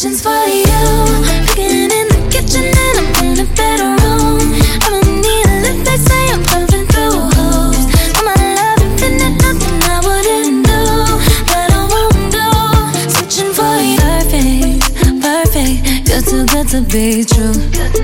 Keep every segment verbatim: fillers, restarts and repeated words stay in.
positions for you. Cooking in the kitchen and I'm in the bedroom. I don't need a lift, they say I'm pumping through holes. All my love infinite, nothing I wouldn't do, that I won't do. Searching for you, perfect, perfect. You're too good to be true.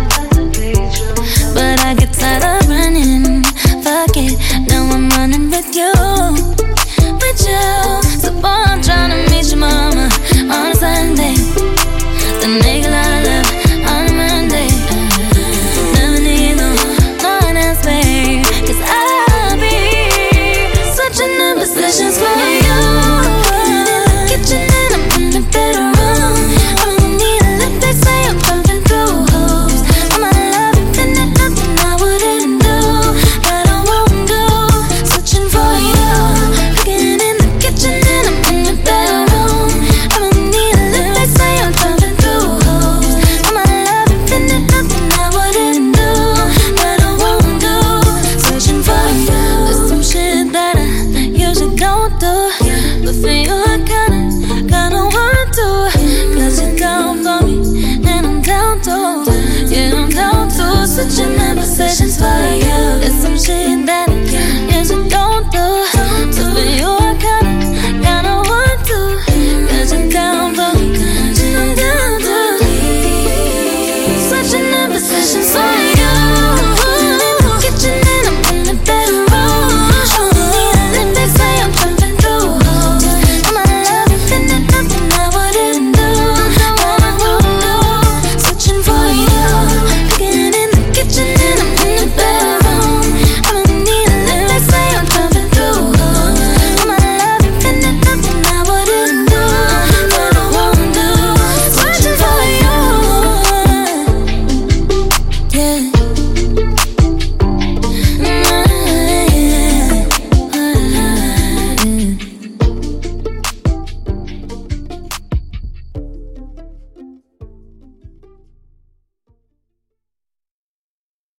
But I get tired of running, fuck it, now I'm running with you, with you. So boy, I'm tryna meet your mama on a Sunday, the nigga I love on a Monday. Never need no, no one else, babe, cause I'll be switching the positions for you. In the kitchen and I'm in the bedroom. I don't need a lift, they say I'm pumping through holes. All my love infinite, nothing I wouldn't do, that I won't do. Switching for you. Cooking in the kitchen and I'm in the bedroom. I don't need a lift, they say I'm pumping through holes. All my love infinite, nothing I wouldn't do, that I won't do. Searching for you. There's some shit that I usually don't do, but for you I kinda, kinda want to. Cause you're down for me and I'm down to, yeah, I'm down to. Switching my position